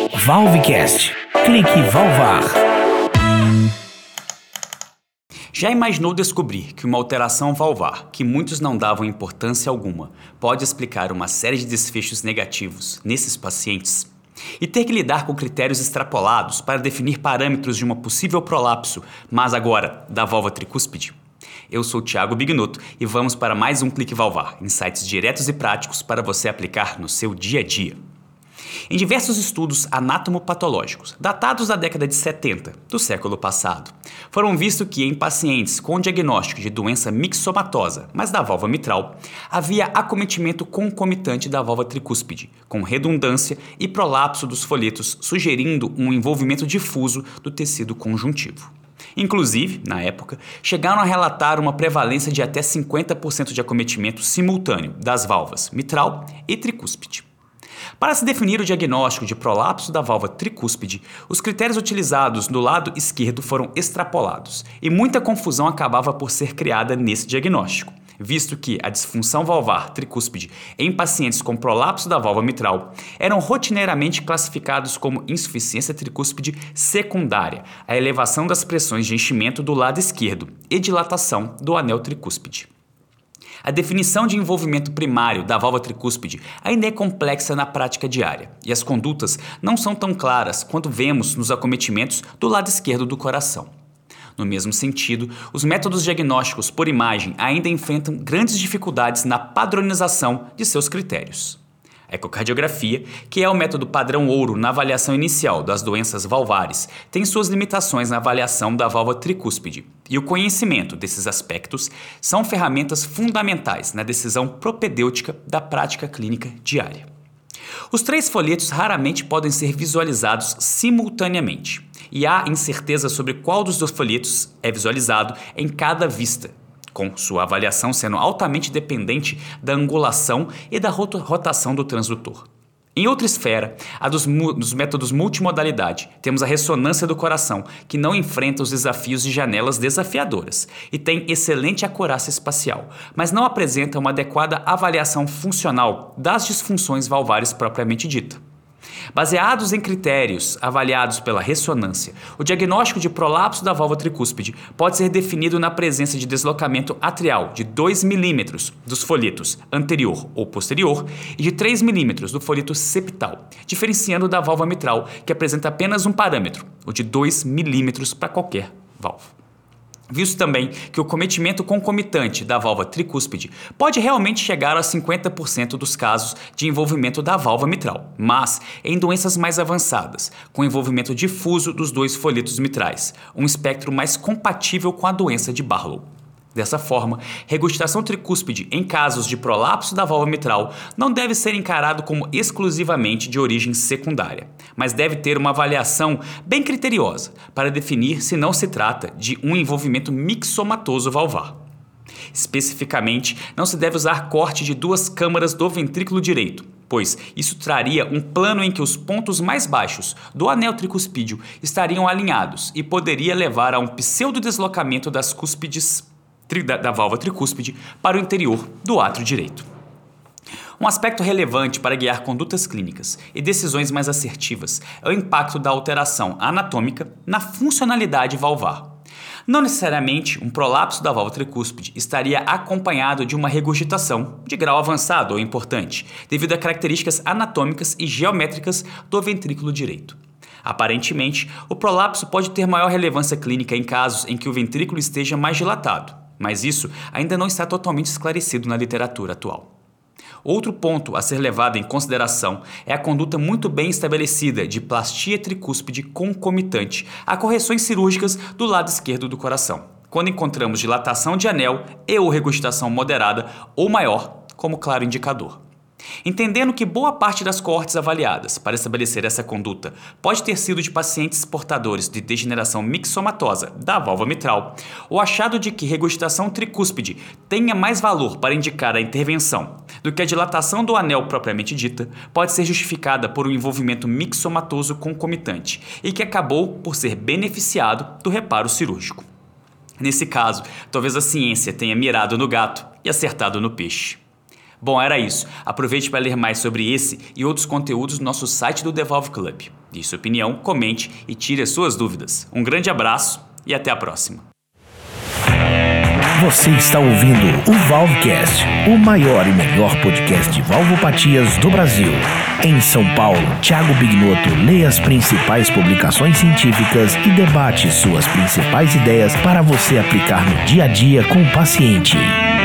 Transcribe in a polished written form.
Valvecast. Clique Valvar. Já imaginou descobrir que uma alteração valvar, que muitos não davam importância alguma, pode explicar uma série de desfechos negativos nesses pacientes? E ter que lidar com critérios extrapolados para definir parâmetros de uma possível prolapso, mas agora da válvula tricúspide? Eu sou Thiago Bignotto e vamos para mais um Clique Valvar, insights diretos e práticos para você aplicar no seu dia a dia. Em diversos estudos anatomopatológicos, datados da década de 70 do século passado, foram vistos que em pacientes com diagnóstico de doença mixomatosa, mas da válvula mitral, havia acometimento concomitante da válvula tricúspide, com redundância e prolapso dos folhetos, sugerindo um envolvimento difuso do tecido conjuntivo. Inclusive, na época, chegaram a relatar uma prevalência de até 50% de acometimento simultâneo das válvulas mitral e tricúspide. Para se definir o diagnóstico de prolapso da válvula tricúspide, os critérios utilizados no lado esquerdo foram extrapolados e muita confusão acabava por ser criada nesse diagnóstico, visto que a disfunção valvar tricúspide em pacientes com prolapso da válvula mitral eram rotineiramente classificados como insuficiência tricúspide secundária, a elevação das pressões de enchimento do lado esquerdo e dilatação do anel tricúspide. A definição de envolvimento primário da válvula tricúspide ainda é complexa na prática diária, e as condutas não são tão claras quanto vemos nos acometimentos do lado esquerdo do coração. No mesmo sentido, os métodos diagnósticos por imagem ainda enfrentam grandes dificuldades na padronização de seus critérios. A ecocardiografia, que é o método padrão ouro na avaliação inicial das doenças valvares, tem suas limitações na avaliação da válvula tricúspide, e o conhecimento desses aspectos são ferramentas fundamentais na decisão propedêutica da prática clínica diária. Os três folhetos raramente podem ser visualizados simultaneamente, e há incerteza sobre qual dos dois folhetos é visualizado em cada vista, com sua avaliação sendo altamente dependente da angulação e da rotação do transdutor. Em outra esfera, a dos métodos multimodalidade, temos a ressonância do coração, que não enfrenta os desafios de janelas desafiadoras e tem excelente acurácia espacial, mas não apresenta uma adequada avaliação funcional das disfunções valvares propriamente dita. Baseados em critérios avaliados pela ressonância, o diagnóstico de prolapso da válvula tricúspide pode ser definido na presença de deslocamento atrial de 2 mm dos folhetos anterior ou posterior e de 3 mm do folheto septal, diferenciando da válvula mitral, que apresenta apenas um parâmetro, o de 2 mm para qualquer válvula. Visto também que o cometimento concomitante da válvula tricúspide pode realmente chegar a 50% dos casos de envolvimento da válvula mitral, mas em doenças mais avançadas, com envolvimento difuso dos dois folhetos mitrais, um espectro mais compatível com a doença de Barlow. Dessa forma, regurgitação tricúspide em casos de prolapso da válvula mitral não deve ser encarado como exclusivamente de origem secundária, mas deve ter uma avaliação bem criteriosa para definir se não se trata de um envolvimento mixomatoso valvar. Especificamente, não se deve usar corte de 2 câmaras do ventrículo direito, pois isso traria um plano em que os pontos mais baixos do anel tricúspide estariam alinhados e poderia levar a um pseudodeslocamento das cúspides da válvula tricúspide para o interior do átrio direito. Um aspecto relevante para guiar condutas clínicas e decisões mais assertivas é o impacto da alteração anatômica na funcionalidade valvar. Não necessariamente um prolapso da válvula tricúspide estaria acompanhado de uma regurgitação de grau avançado ou importante, devido a características anatômicas e geométricas do ventrículo direito. Aparentemente, o prolapso pode ter maior relevância clínica em casos em que o ventrículo esteja mais dilatado, mas isso ainda não está totalmente esclarecido na literatura atual. Outro ponto a ser levado em consideração é a conduta muito bem estabelecida de plastia tricúspide concomitante a correções cirúrgicas do lado esquerdo do coração, quando encontramos dilatação de anel e ou regurgitação moderada ou maior como claro indicador. Entendendo que boa parte das coortes avaliadas para estabelecer essa conduta pode ter sido de pacientes portadores de degeneração mixomatosa da válvula mitral, o achado de que regurgitação tricúspide tenha mais valor para indicar a intervenção do que a dilatação do anel propriamente dita pode ser justificada por um envolvimento mixomatoso concomitante e que acabou por ser beneficiado do reparo cirúrgico. Nesse caso, talvez a ciência tenha mirado no gato e acertado no peixe. Bom, era isso. Aproveite para ler mais sobre esse e outros conteúdos no nosso site do The Valve Club. Dê sua opinião, comente e tire as suas dúvidas. Um grande abraço e até a próxima. Você está ouvindo o Valvecast, o maior e melhor podcast de valvopatias do Brasil. Em São Paulo, Thiago Bignotto lê as principais publicações científicas e debate suas principais ideias para você aplicar no dia a dia com o paciente.